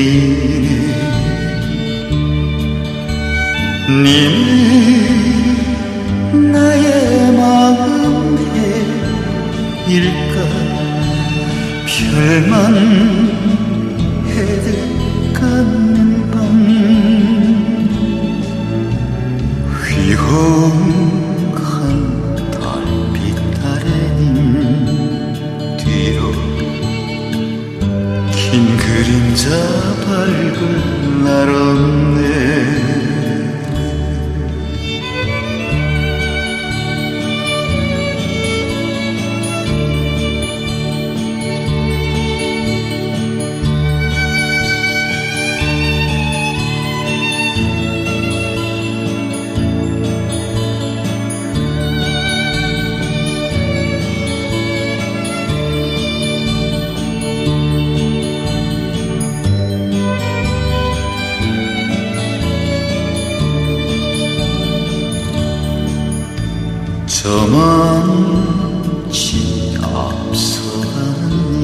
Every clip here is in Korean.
님은 나의 마음에 일까 별만 해득하는 밤 휘황한 달빛 아래 님 뒤로 긴 그림자 밝은 날 없네. 저만치 앞서가는 님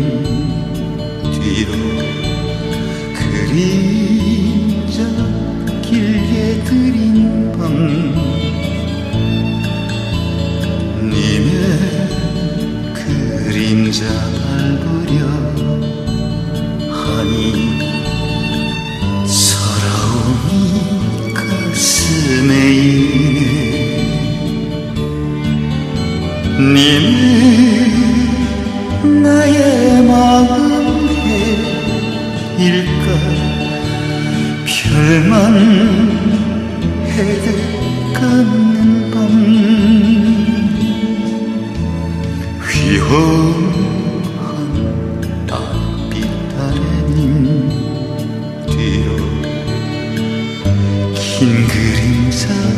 뒤로 그림자 길게 들인 밤 님의 그림자 밟으려 하니 서러움이 가슴에 있네. 님은 나의 마음에 일까 별만 해득하는 밤 휘황한 달빛 아래 님 뒤로 긴 그림자